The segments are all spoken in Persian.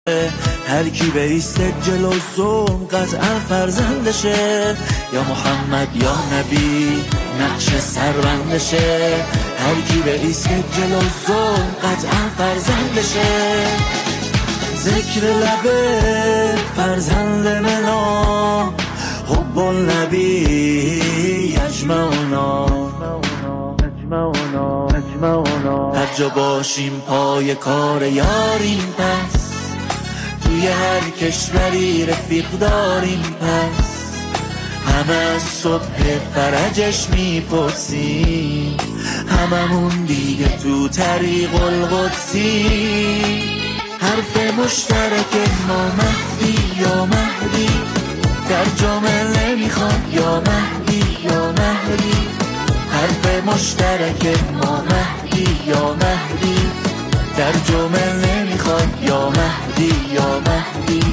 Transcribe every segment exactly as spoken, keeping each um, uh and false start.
هر کی بیسته جلو ظلم قطعا فرزندشه، یا محمد یا نبی نقش سربندشه. هر کی بیسته جلو ظلم قطعا فرزندشه. ذکر لبه فرزند منا، حب النبی یجمعنا. هر جا باشیم پای کار یاریم، پس توی هر کشوری رفیق داریم. پس همه از صبح فرجش میپرسیم، هممون دیگه تو طریق القدسی. حرف مشترک ما مهدی یا مهدی، ترجمه نمیخواد یا مهدی یا مهدی. حرف مشترک ما مهدی یا مهدی، ترجمه نمیخواد یا مهدی یا مهدی.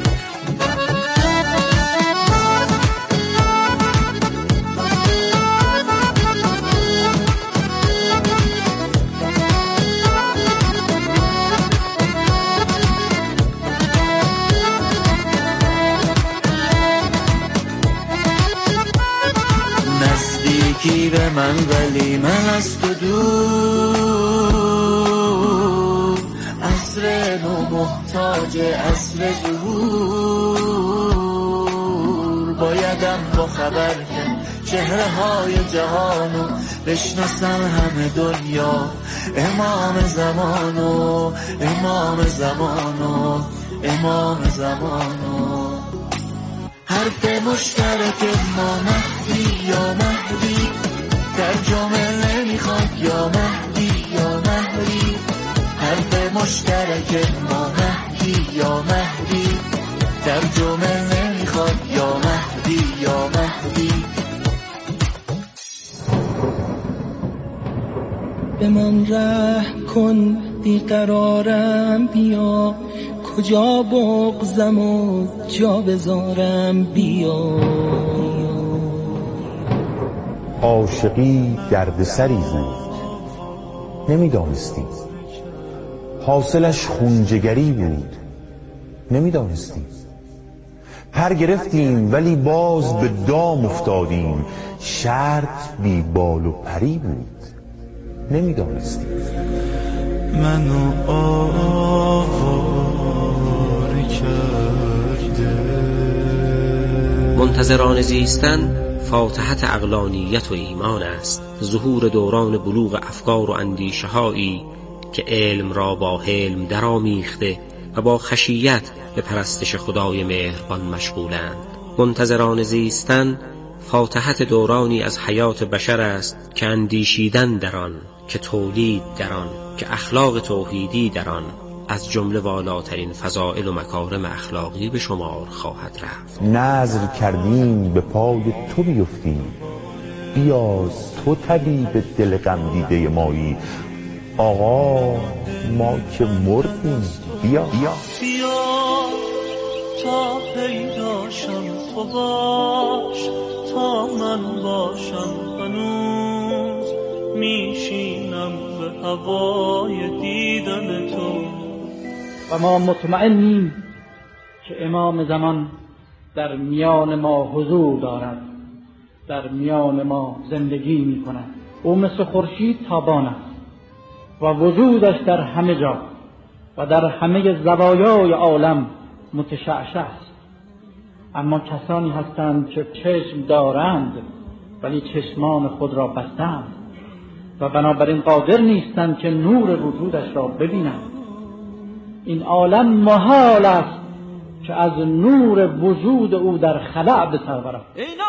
نزدیکی به من ولی من از تو دور، عصر نو محتاج عصر ظهور. بایدم با خبر که چهره های جهانو بشناسن همه دنیا، امام زمانو امام زمانو امام زمانو. حرف مشترک ما مهدی یا مهدی، ترجمه نمیخواد یا مهدی یا مهدی. حرف مشترک ما مهدی یا مهدی، ترجمه نمیخواد یا مهدی یا مهدی. به من رحم کن بیقرارم، بیا کجا بغضم و جا بذارم، بیا. عاشقی دردسری بود نمیدانستی، حاصلش خونجگری بود نمیدانستی. پر گرفتیم ولی باز به دام افتادیم، شرط بی بال و پری بود نمیدانستی. منو آواره کرده. منتظران زیستن فاتحت عقلانیت و ایمان است، ظهور دوران بلوغ افکار و اندیشه هایی که علم را با حلم درآمیخته و با خشیت به پرستش خدای مهربان مشغولند. منتظران زیستن فاتحت دورانی از حیات بشر است که اندیشیدن در آن، که تولید در آن، که اخلاق توحیدی در آن از جمله والاترین فضائل و مکارم اخلاقی به شمار خواهد رفت. نذر کردیم به پای تو بیفتیم، بیاز تو طبیب دل غم دیده مایی. آقا ما که مردیم، بیا بیا بیا تا پیداشم تو باش، تا من باشم هنوز میشینم به هوای دیدن تو. و ما مطمئنیم که امام زمان در میان ما حضور دارد، در میان ما زندگی می کند. او مثل خورشید تابان است و وجودش در همه جا و در همه زوایای عالم متشعشع است. اما کسانی هستند که چشم دارند ولی چشمان خود را بستند و بنابراین قادر نیستند که نور وجودش را ببینند. این عالم محال است که از نور وجود او در خلأ به سر برد.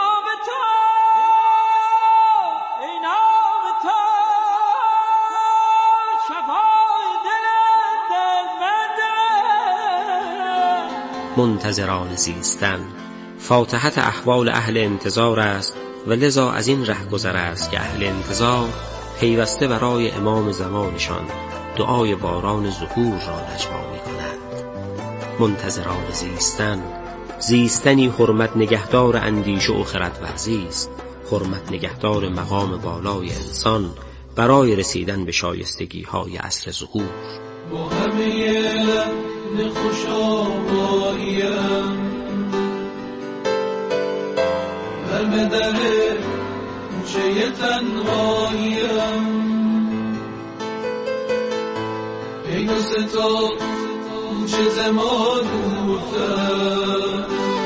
منتظران زیستن فاتحت احوال اهل انتظار است و لذا از این ره گذر است که اهل انتظار پیوسته برای امام زمانشان دعای باران ظهور را نجوا می کنند. منتظران زیستن زیستنی حرمت نگهدار اندیشه و خردورزی است، حرمت نگهدار مقام بالای انسان برای رسیدن به شایستگی های عصر ظهور. با همه خوشاییم برم در کوچه تنهاییم پیداست تا کوچه زمان دورتر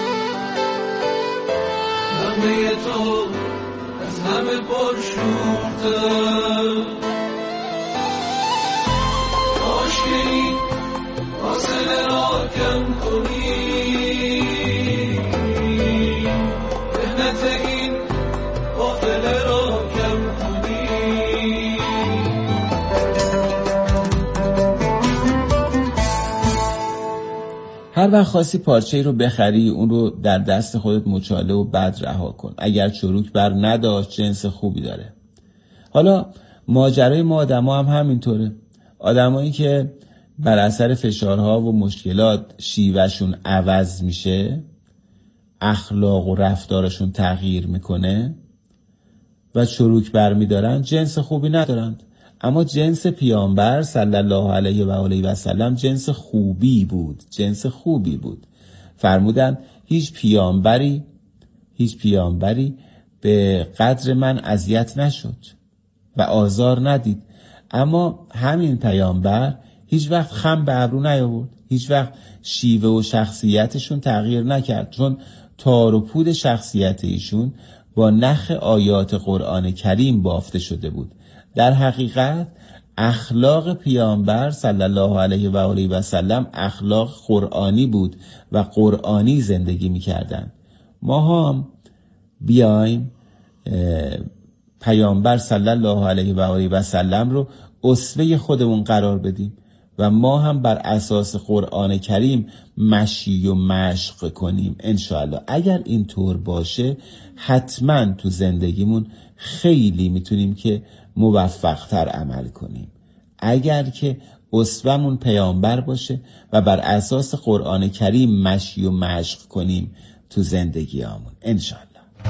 همه تو از همه پرشورتر کاش که این فاصله را کم کنی مهنت این قافله را کم کنی هر وقت خواستی پارچه‌ای رو بخری اون رو در دست خودت مچاله و بد رها کن. اگر چروک بر نداشت جنس خوبی داره. حالا ماجرای ما آدما هم همینطوره. آدمایی که بر اثر فشارها و مشکلات شیوهشون عوض میشه، اخلاق و رفتارشون تغییر میکنه و چروک بر میدارن، جنس خوبی ندارند. اما جنس پیامبر صلی الله علیه و آله و سلم جنس خوبی بود، جنس خوبی بود. فرمودن هیچ پیامبری هیچ پیامبری به قدر من اذیت نشد و آزار ندید. اما همین پیامبر هیچ وقت خم به ابرو نیاورد، هیچ وقت شیوه و شخصیتشون تغییر نکرد، چون تار و پود شخصیت ایشون با نخ آیات قرآن کریم بافته شده بود. در حقیقت اخلاق پیامبر صلی الله علیه و آله و سلم اخلاق قرآنی بود و قرآنی زندگی می‌کردند. ما هم بیایم پیامبر صلی الله علیه و آله و سلم رو اسوه خودمون قرار بدیم و ما هم بر اساس قرآن کریم مشی و مشق کنیم انشاءالله. اگر اینطور باشه حتما تو زندگیمون خیلی میتونیم که موفق‌تر عمل کنیم. اگر که اسوه‌مون پیامبر باشه و بر اساس قرآن کریم مشی و مشق کنیم تو زندگیامون انشاءالله.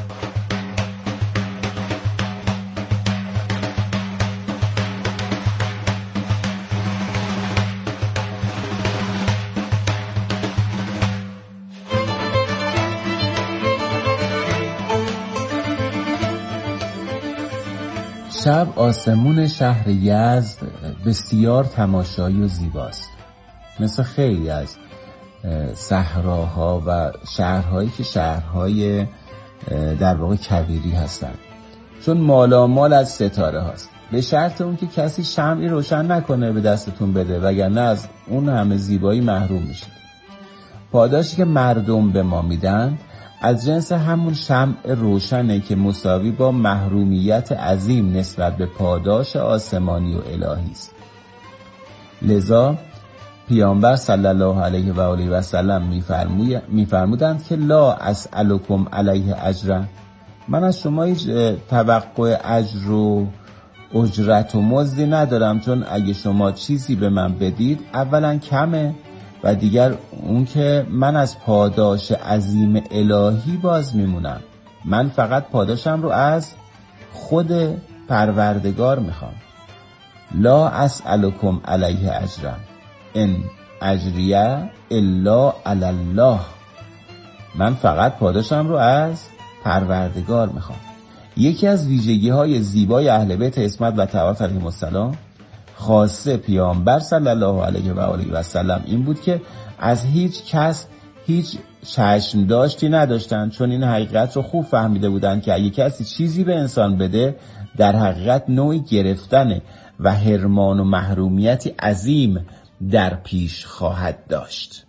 شب آسمون شهر یزد بسیار تماشایی و زیباست، مثل خیلی از صحراها و شهرهایی که شهرهای در واقع کویری هستند، چون مالامال از ستاره هاست. به شرط اون که کسی شمعی روشن نکنه به دستتون بده، وگرنه از اون همه زیبایی محروم میشید. پاداشی که مردم به ما میدن از جنس همون شمع روشنه که مساوی با محرومیت عظیم نسبت به پاداش آسمانی و الهی است. لذا پیامبر صلی الله علیه و آله و سلم میفرمودند که لا اسألکم علیه اجرا، من از شما هیچ توقع اجر و اجرت و مزدی ندارم، چون اگه شما چیزی به من بدید اولا کمه و دیگر اون که من از پاداش عظیم الهی باز میمونم. من فقط پاداشم رو از خود پروردگار میخوام. لا اسألکم علیه اجرا ان اجریه الا علی الله، من فقط پاداشم رو از پروردگار میخوام. یکی از ویژگی های زیبای اهل بیت عصمت و طاعت علیهم السلام خاصه پیامبر صلی الله علیه و آله و سلم این بود که از هیچ کس هیچ چشم داشتی نداشتن، چون این حقیقت رو خوب فهمیده بودن که اگه کسی چیزی به انسان بده در حقیقت نوعی گرفتن و حرمان و محرومیتی عظیم در پیش خواهد داشت.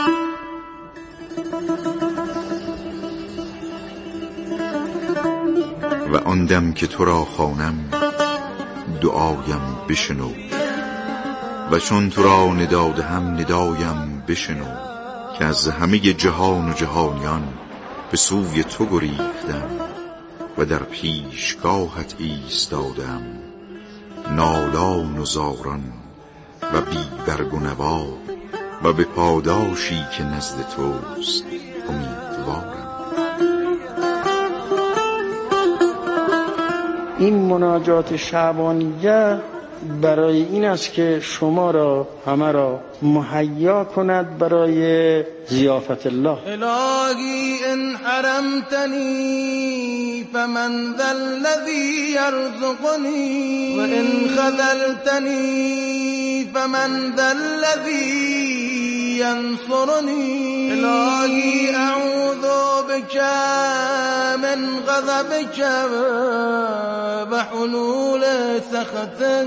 و آن دم که تو را خوانم دعایم بشنو، و چون تو را نداده هم ندایم بشنو، که از همه جهان و جهانیان به سوی تو گریختم و در پیشگاهت ایستادم، نالان و زاران و بی برگ و نوا، و به پاداشی که نزد توست امیدوارم. این مناجات شعبانیه برای این است که شما را همه را مهیا کند برای ضیافت الله. الهی ان حرمتنی فمن ذا الذی یرزقنی و ان خذلتنی فمن ذا الذی ینصرنی. الهی اعوذ بک من غضبک و حلول سخطک.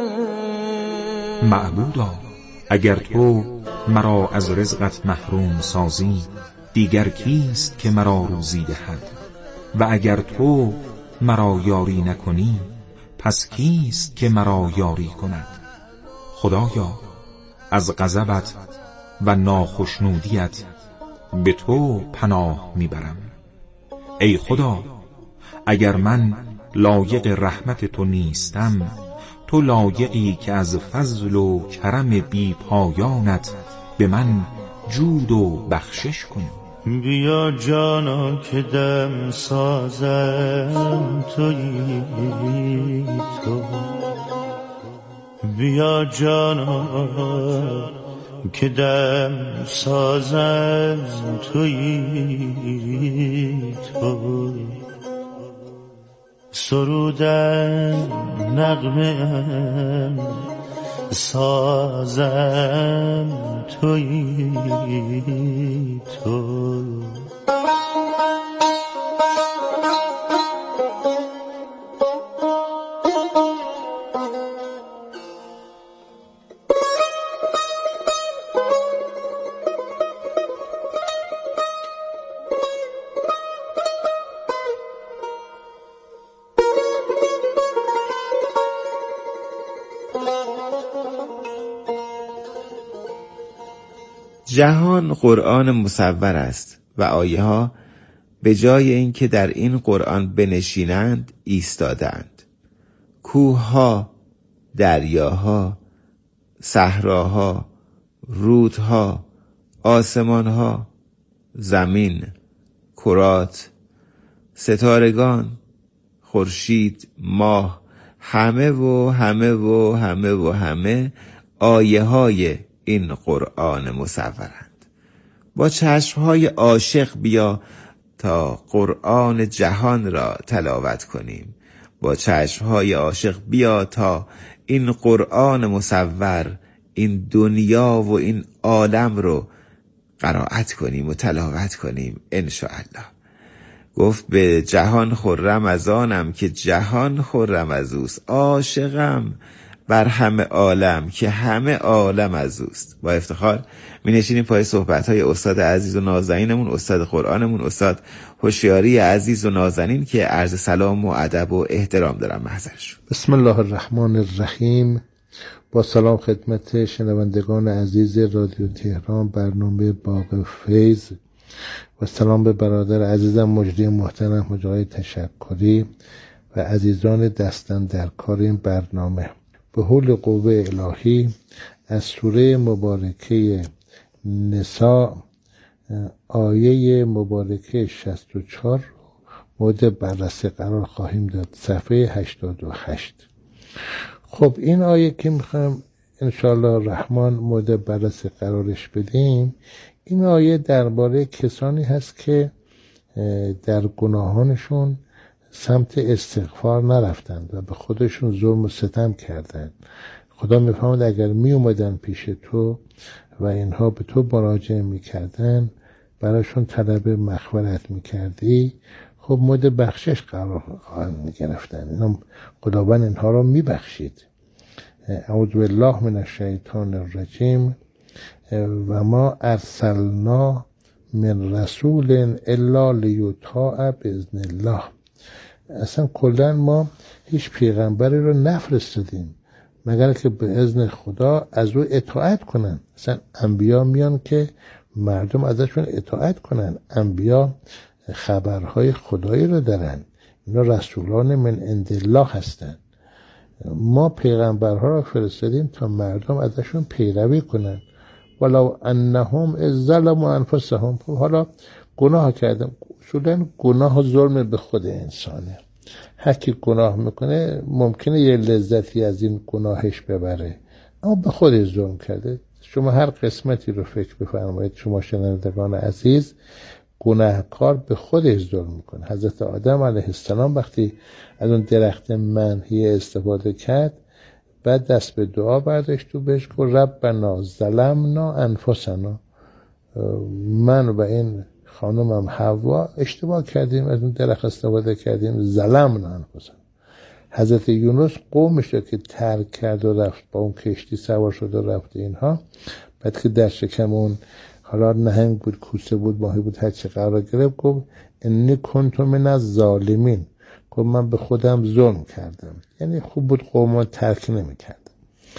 معبودا اگر تو مرا از رزقت محروم سازی دیگر کیست که مرا روزی دهد و اگر تو مرا یاری نکنی پس کیست که مرا یاری کند. خدایا از غضبت و ناخشنودیت به تو پناه میبرم. ای خدا اگر من لایق رحمت تو نیستم تو لایقی که از فضل و کرم بی پایانت به من جود و بخشش کنی. بیا جانا که دم سازم تویی تو، بیا جانا که دم سازم تویی تو. سرودن نغمه سازم تویی تو. جهان قرآن مصور است و آیه ها به جای اینکه در این قرآن بنشینند ایستادند. کوه ها، دریاها، صحراها، رودها، آسمان ها، زمین، کرات، ستارگان، خورشید، ماه، همه و همه و همه و همه آیه های این قرآن مصورند. با چشمهای عاشق بیا تا قرآن جهان را تلاوت کنیم. با چشمهای عاشق بیا تا این قرآن مصور این دنیا و این عالم رو قرائت کنیم و تلاوت کنیم انشاءالله. گفت به جهان خرم از آنم که جهان خرم از اوست، عاشقم بر همه عالم که همه عالم از اوست. با افتخار می نشینیم پای صحبت‌های استاد عزیز و نازنینمون، استاد قرآنمون، استاد هوشیاری عزیز و نازنین که عرض سلام و ادب و احترام دارم محضرشون. بسم الله الرحمن الرحیم. با سلام خدمت شنوندگان عزیز رادیو تهران، برنامه باغ فیض، و سلام به برادر عزیزم مجری محترم حاجی تشکری و عزیزان دستن در کار این برنامه. به حول قوه الهی از سوره مبارکه نساء آیه مبارکه شصت و چهار مورد بررسی قرار خواهیم داد، صفحه هشتاد و هشت. خب این آیه که میخوایم انشاءالله الرحمن مورد بررسی قرارش بدیم، این آیه درباره کسانی هست که در گناهانشون سمت استغفار نرفتند و به خودشون ظلم و ستم کردند. خدا میفهمد اگر می اومدن پیش تو و اینها به تو مراجعه میکردن، براشون طلب مغفرت میکردی، خب مورد بخشش قرار میگرفتن. اینا خداوند اینها رو میبخشید. اعوذ بالله من الشیطان الرجیم. و ما ارسلنا من رسول الا لیطاع باذن الله. اصلا کلا ما هیچ پیغمبری رو نفرستادیم مگر که به اذن خدا از او اطاعت کنن. اصلا انبیا میان که مردم ازشون اطاعت کنن. انبیا خبرهای خدایی رو دارن. اینا رسولان من عند الله هستن. ما پیغمبرها رو فرستادیم تا مردم ازشون پیروی کنن. ولو انهم اذ ظلموا انفسهم. حالا گناه کردن، اصولا گناه و ظلم به خود انسانه. هر کی گناه میکنه ممکنه یه لذتی از این گناهش ببره، اما به خودش ظلم کرده. شما هر قسمتی رو فکر بفرمایید، شما شنوندگان عزیز، گناهکار به خودش ظلم میکنه. حضرت آدم علیه السلام وقتی از اون درخت منحی استفاده کرد، بعد دست به دعا برداشت و بهش گفت ربنا ظلمنا انفسنا، من و این خانمم حوا اشتباه کردیم، از اون درخت استفاده کردیم، ظلمنا انفسنا. حضرت یونس قومش رو که ترک کرد و رفت، با اون کشتی سوار شد و رفت اینها، بعد که در شکم اون حالا نهنگ بود، کوسه بود، ماهی بود، هر چی قرار گرفت، گفت انی کنت من الظالمین، گفت من به خودم ظلم کردم. یعنی خوب بود قوم ترک نمی کرد.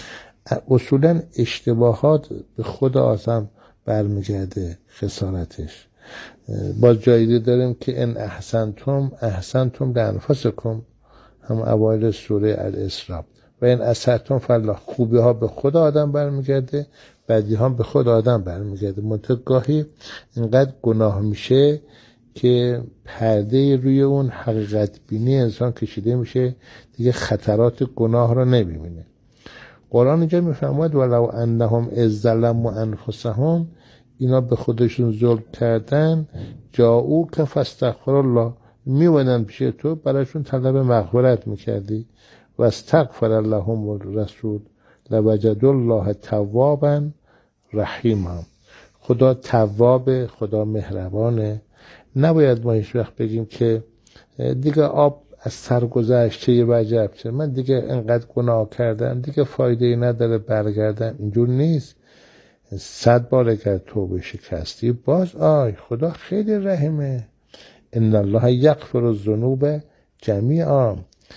اصولا اشتباهات به خود آدم برمیگرده خسارتش. باز جایی داریم که ان احسنتم احسنتم لانفسکم، هم اوایل سوره الاسراء، و این اسرتم فلا، خوبی ها به خود آدم برمیگرده، بدی ها به خود آدم برمیگرده. منتها گاهی اینقدر گناه میشه که پرده روی اون حقیقت بینی انسان کشیده میشه، دیگه خطرات گناه رو نمیبینه. قرآن اینجا میفرماید ولو انهم اذ ظلموا انفسهم، اینا به خودشون ظلم کردن، جاءوک فاستغفر الله، میومدن پیش تو برایشون طلب مغفرت میکردی، و استغفر لهم الرسول لوجد الله توابا رحیما. خدا تواب، خدا مهربانه. نباید ما هیچ وقت بگیم که دیگه آب از سر گذشته یه وجب چه، من دیگه انقدر گناه کردم دیگه فایده ای نداره برگردم. اینجور نیست. صد بار اگر توبه شکستی باز آی، خدا خیلی رحمه. ان الله یغفر الذنوب جمیعا.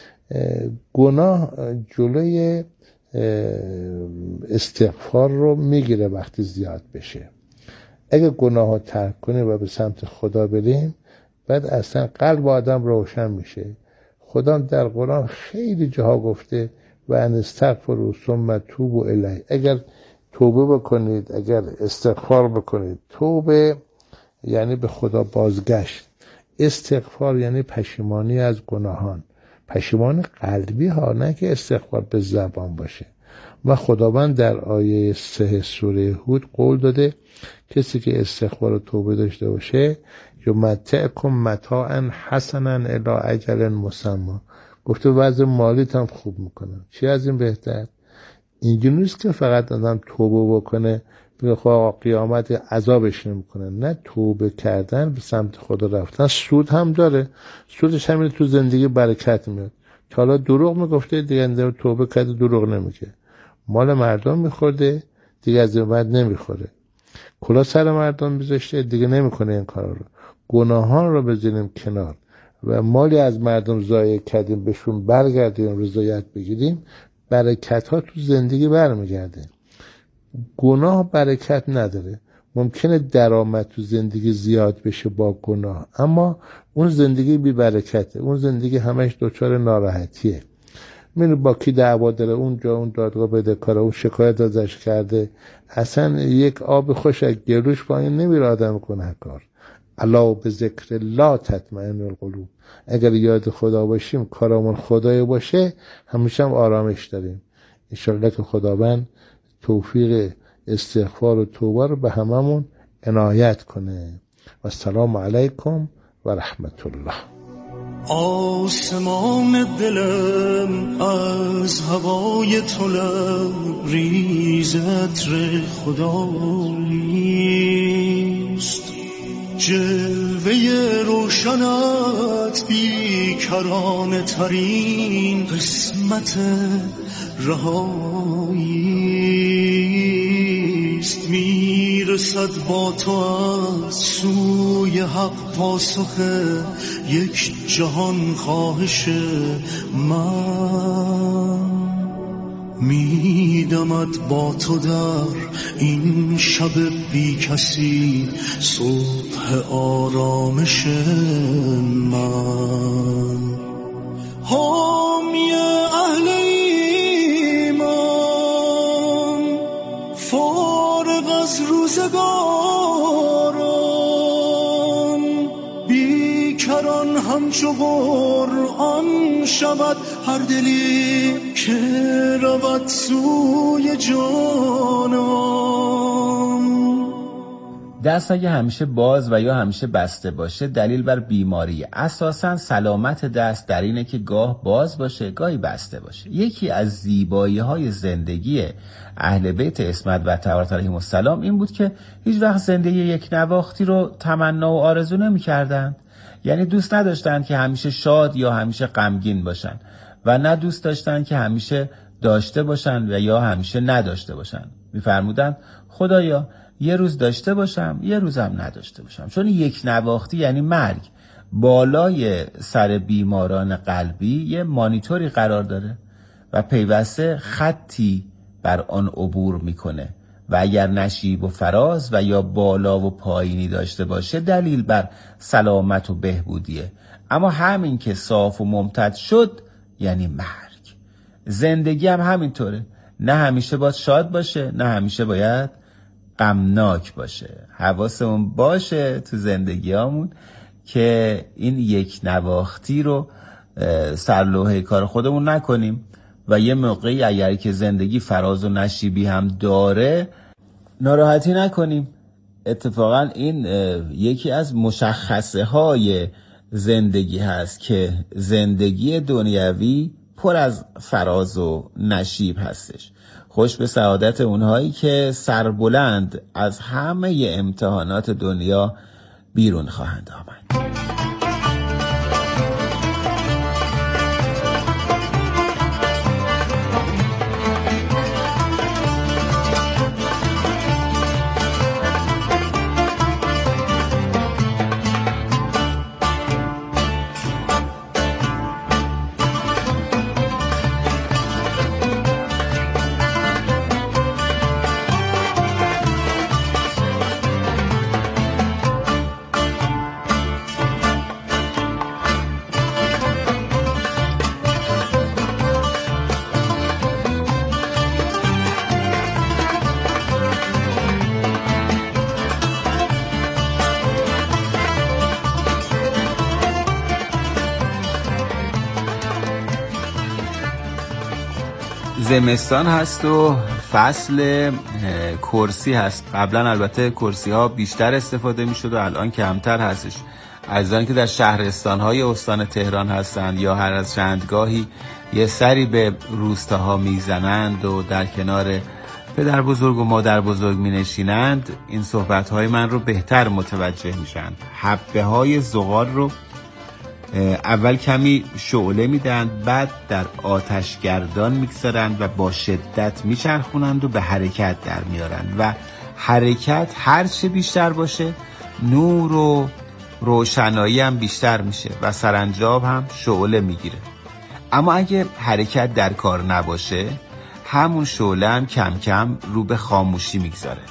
گناه جلوی استغفار رو میگیره وقتی زیاد بشه. اگه گناه ها ترک کنیم و به سمت خدا بریم، بعد اصلا قلب آدم روشن میشه. خدا در قرآن خیلی جاها گفته و ان استغفروا ثم توبوا الیه، اگر توبه بکنید، اگر استغفار بکنید. توبه یعنی به خدا بازگشت، استغفار یعنی پشیمانی از گناهان، پشیمان قلبی ها، نه که استغفار به زبان باشه. و خداوند در آیه سه سوره هود قول داده کسی که استغفار و توبه داشته باشه یمتعکم متاعا حسنا الی اجل مسمی، گفته وضع مالیت هم خوب میکنم. چی از این بهتر؟ اینجوری نیست که فقط آدم توبه بکنه بگه خب قیامت عذابش نمیکنه. نه، توبه کردن به سمت خدا رفتن سود هم داره. سودش همین تو زندگی برکت میاد. که حالا دروغ میگفته دیگه اندر توبه کرده دروغ نمیگه، مال مردم میخورده دیگه از این بعد نمیخوره، کلا سر مردم میذاشته دیگه نمیکنه این کارا رو. گناهان رو بذاریم کنار و مالی از مردم ضایع کردیم بهشون برگردیم، رضایت بگیریم، برکت ها تو زندگی برمیگرده. گناه برکت نداره. ممکنه درآمد تو زندگی زیاد بشه با گناه، اما اون زندگی بی برکته، اون زندگی همش دچار ناراحتیه. من با کی دعوا داره، اونجا اون دادگاه بدهکاره، اون شکایت ازش کرده، اصلا یک آب خوش از گلوش پایین نمیره آدم گناهکار. الا به ذکر الله تطمئن القلوب. اگر یاد خدا باشیم، کارامون خدای باشه، همیشه هم آرامش داریم. انشالله که خداوند توفیق استغفار و توبه رو به هممون عنایت کنه. و السلام علیکم و رحمت الله. آسمان دلم از هوای تو لبریز عطر خداییست، جلوه روشنت بیکرانه ترین قسمت رهاییست. میرسد با تو از سوی حق پاسخ یک جهان خواهش من، میدمد با تو در این شب بی کسی صبح آرامش من. حامی اهل ایمان فارغ از روزگاران، بیکران هم همچو قرآن شود هر دلی که رود سوی جانان. دست اگه همیشه باز و یا همیشه بسته باشه دلیل بر بیماریه. اساساً سلامت دست در اینه که گاه باز باشه گاهی بسته باشه. یکی از زیبایی های زندگی اهل بیت عصمت و طهارت علیهم السلام این بود که هیچ وقت زندگی یک نواختی رو تمنا و آرزو نمی کردن. یعنی دوست نداشتن که همیشه شاد یا همیشه غمگین باشن و نه دوست داشتن که همیشه داشته باشن و یا همیشه نداشته باشن. می‌فرمودن خدایا یه روز داشته باشم یه روزم نداشته باشم، چون یک نواختی یعنی مرگ. بالای سر بیماران قلبی یه مانیتوری قرار داره و پیوسته خطی بر آن عبور میکنه و اگر نشیب و فراز و یا بالا و پایینی داشته باشه دلیل بر سلامت و بهبودیه. اما همین که صاف و ممتد شد یعنی مرگ. زندگی هم همینطوره، نه همیشه باید شاد باشه نه همیشه باید غمناک باشه. حواسمون باشه تو زندگیامون که این یک نواختی رو سرلوحه کار خودمون نکنیم و یه موقعی اگر که زندگی فراز و نشیبی هم داره ناراحتی نکنیم. اتفاقا این یکی از مشخصه های زندگی هست که زندگی دنیوی پر از فراز و نشیب هستش. خوش به سعادت اونهایی که سربلند از همه امتحانات دنیا بیرون خواهند آمد. زمستان هست و فصل کرسی هست. قبلا البته کرسی ها بیشتر استفاده می شد و الان کمتر هستش. عزیزانی که در شهرستان های استان تهران هستند یا هر از چندگاهی یه سری به روستاها می زنند و در کنار پدر بزرگ و مادر بزرگ می نشینند این صحبت های من رو بهتر متوجه می شند. حبه های زغال رو اول کمی شعله میدند، بعد در آتشگردان میگذارند و با شدت میچرخونند و به حرکت در میارند و حرکت هر چه بیشتر باشه نور و روشنایی هم بیشتر میشه و سرانجام هم شعله میگیره. اما اگه حرکت در کار نباشه همون شعله هم کم کم رو به خاموشی میگذاره.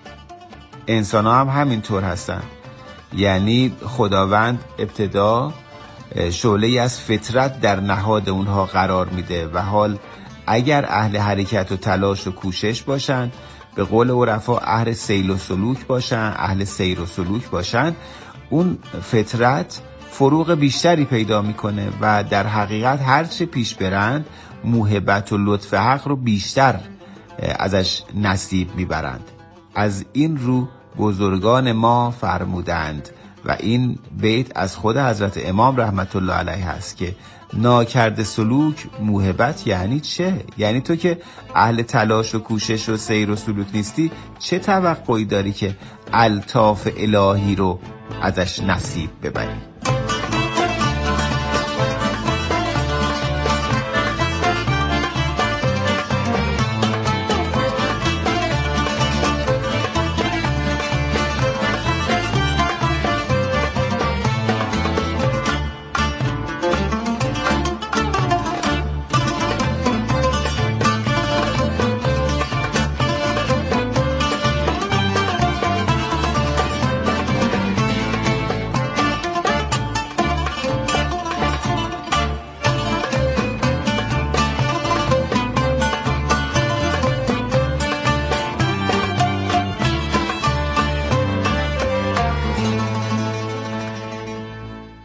انسان ها هم همینطور هستن. یعنی خداوند ابتدا شعله‌ای از فطرت در نهاد اونها قرار میده و حال اگر اهل حرکت و تلاش و کوشش باشن، به قول عرفا اهل سیل و سلوک باشن، اهل سیر و سلوک باشن، اون فطرت فروغ بیشتری پیدا میکنه و در حقیقت هرچه پیش برند موهبت و لطف حق رو بیشتر ازش نصیب میبرند. از این رو بزرگان ما فرمودند و این بیت از خود حضرت امام رحمت الله علیه هست که ناکرده سلوک موهبت یعنی چه؟ یعنی تو که اهل تلاش و کوشش و سیر و سلوک نیستی چه توقعی داری که الطاف الهی رو ازش نصیب ببری؟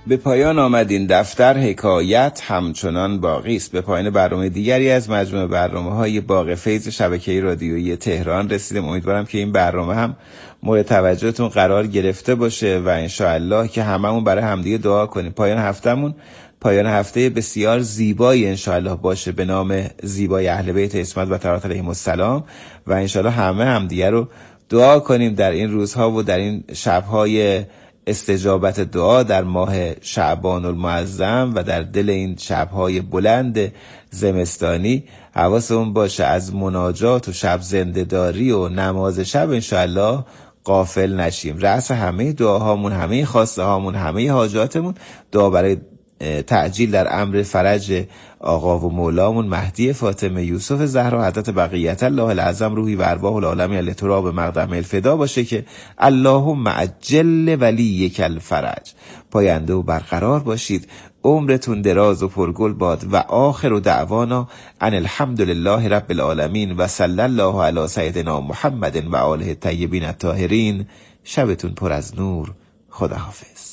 به پایان آمد این دفتر، حکایت همچنان باقی است. به پایان برنامه دیگری از مجموعه برنامه‌های باغ فیض شبکه رادیویی تهران رسیدیم. امیدوارم که این برنامه هم مورد توجهتون قرار گرفته باشه و انشاءالله که هممون برای همدیگه دعا کنیم پایان هفتمون پایان هفته بسیار زیبایی انشاءالله باشه به نام زیبای اهل بیت عصمت و طهارت علیهم السلام و انشاءالله همه همدیگه رو دعا کنیم در این روزها و در این شب‌های استجابت دعا در ماه شعبان المعظم و در دل این شب‌های بلند زمستانی. حواسمون باشه از مناجات و شب زنده‌داری و نماز شب انشاءالله غافل نشیم. رأس همه دعاهامون، همه خواسته هامون، همه حاجاتمون دعا برای تعجیل در امر فرج آقا و مولامون مهدی فاطمه یوسف زهرا حضرت بقیت الله العظم روحی و ارواح العالمین التراب مقدم الفدا باشه که اللهم عجل ولیک الفرج. پاینده و برقرار باشید، عمرتون دراز و پرگل باد و آخر دعوانا ان الحمدلله رب العالمین و صلی الله علی سیدنا محمد و آله الطیبین الطاهرین. شبتون پر از نور. خداحافظ.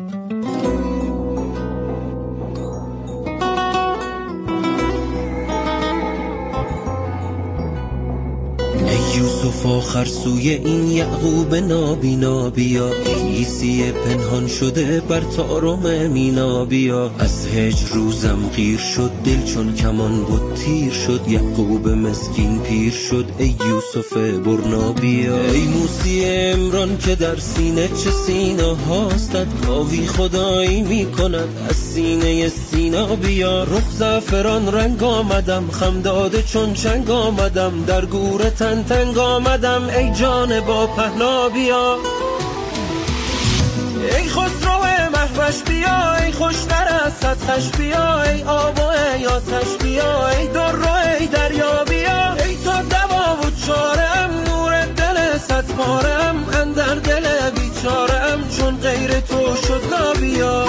ای یوسف آخر سوی این یعقوب نابینا بیا، عیسی پنهان شده بر طارم مینا بیا. از هجر روزم غیر شد، دل چون کمان بود تیر شد، یعقوب مسکین پیر شد، ای یوسف برنا بیا. ای موسی عمران که در سینه چه سینا هاستد، کاوی خدایی می کند از سینه سینا بیا. رخ زعفران رنگ آمدم، خم داده چون چنگ آمدم، در گور تن تنگ آمدم، ای جان با پهنا بیا. ای خسرو مهوش بیا، ای خوشتر از صد خوش بیا، ای آب و ای آتش بیا، ای در و ای دریا بیا. ای تو دوا و چارم، نور دل صد پارم، اندر دل بیچارم، چون غیر تو شد نابیا.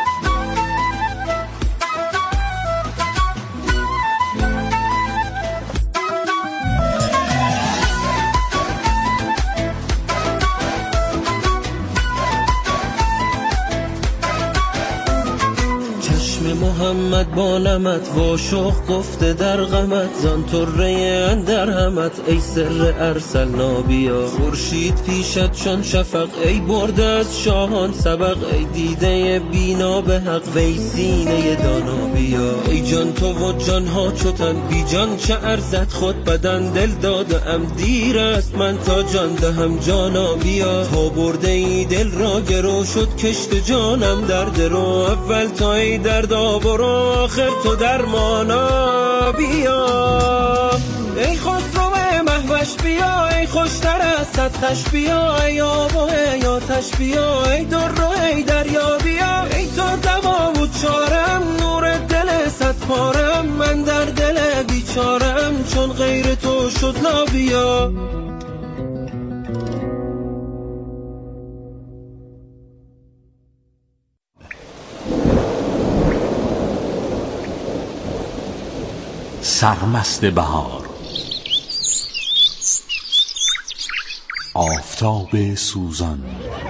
محمد با نمت واشخ گفته در غمت، زان طره اندر همت، ای سر ارسلنا بیا. خورشید پیشت چون شفق، ای برده از شاهان سبق، ای دیده بینا به حق، وی سینه دانا بیا. ای جان تو و جان ها چوتن، بی جان چه ارزد خود بدن، دل داده ام دیر است من تا جان دهم جانا بیا. تا برده ای دل را گرو شد کشت جانم در درو، اول تا ای درد برو آخر تو درمانا بیا. ای خسرو مهوش بیا، ای خوشتر از صد خوش بیا، ای آب و ای آتش بیا، ای در و ای دریا بیا. ای تو دوا و چارم، نور دل صد پارم، من در دل بیچارم، چون غیر تو شد نابیا. سرمست بهار، آفتاب سوزان،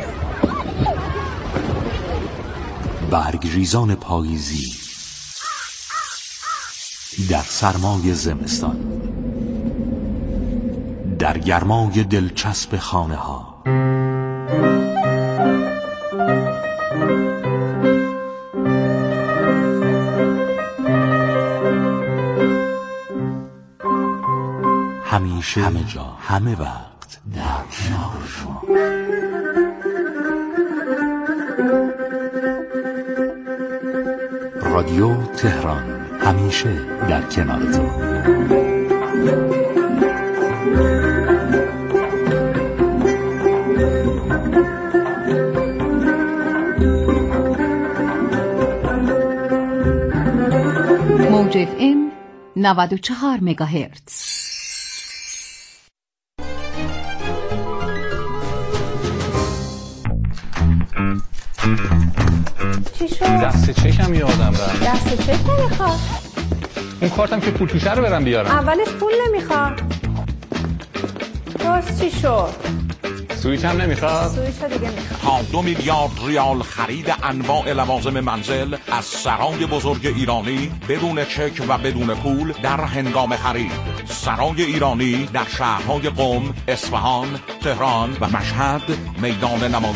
برگریزان پاییزی در سرمای زمستان، در گرمای دلچسب خانه ها، همیشه، همه جا، همه وقت در کنار شما. رادیو تهران، همیشه در کنارتون. موج اف ام نود و چهار مگاهرتز. چی شد؟ دست چکم یادم رفت. دست چک نمیخواد. اون کارتم که پول توشه رو برم بیارم. اولش پول نمیخواد. راست چی شد؟ سویچ هم نمیخواد؟ سویچ دیگه میخواد. تا دو میلیارد ریال خرید انواع لوازم منزل از سرای بزرگ ایرانی بدون چک و بدون پول در هنگام خرید. سرای ایرانی در شهرهای قم، اصفهان، تهران و مشهد. میدان نمایش